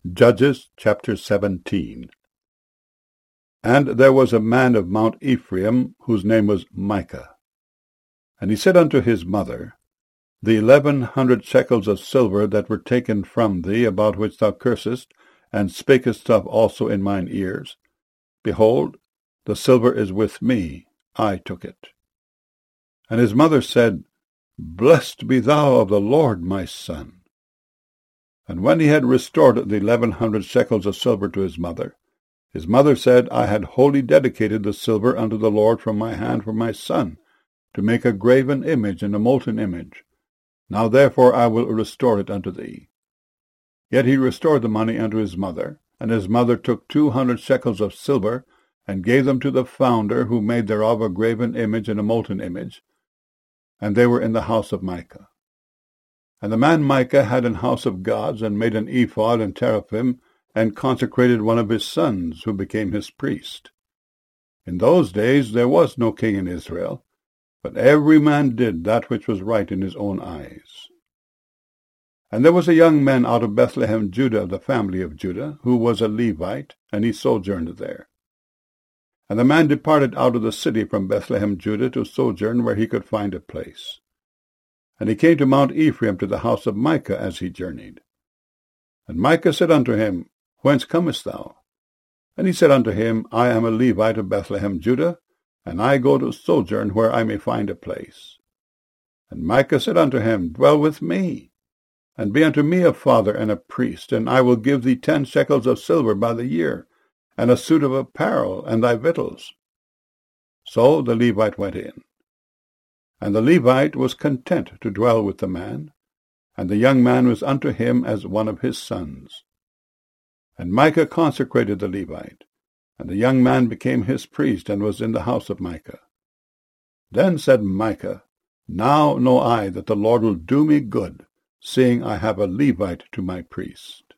Judges chapter 17. And there was a man of Mount Ephraim, whose name was Micah. And he said unto his mother, The 1100 shekels of silver that were taken from thee, about which thou cursest, and spakest of also in mine ears, behold, the silver is with me, I took it. And his mother said, Blessed be thou of the Lord, my son. And when he had restored the 1100 shekels of silver to his mother said, I had wholly dedicated the silver unto the Lord from my hand for my son, to make a graven image and a molten image. Now therefore I will restore it unto thee. Yet he restored the money unto his mother, and his mother took 200 shekels of silver, and gave them to the founder, who made thereof a graven image and a molten image, and they were in the house of Micah. And the man Micah had an house of gods, and made an ephod and teraphim, and consecrated one of his sons, who became his priest. In those days there was no king in Israel, but every man did that which was right in his own eyes. And there was a young man out of Bethlehem, Judah, of the family of Judah, who was a Levite, and he sojourned there. And the man departed out of the city from Bethlehem, Judah, to sojourn where he could find a place. And he came to Mount Ephraim, to the house of Micah, as he journeyed. And Micah said unto him, Whence comest thou? And he said unto him, I am a Levite of Bethlehem, Judah, and I go to sojourn where I may find a place. And Micah said unto him, Dwell with me, and be unto me a father and a priest, and I will give thee 10 shekels of silver by the year, and a suit of apparel, and thy victuals. So the Levite went in. And the Levite was content to dwell with the man, and the young man was unto him as one of his sons. And Micah consecrated the Levite, and the young man became his priest, and was in the house of Micah. Then said Micah, Now know I that the Lord will do me good, seeing I have a Levite to my priest.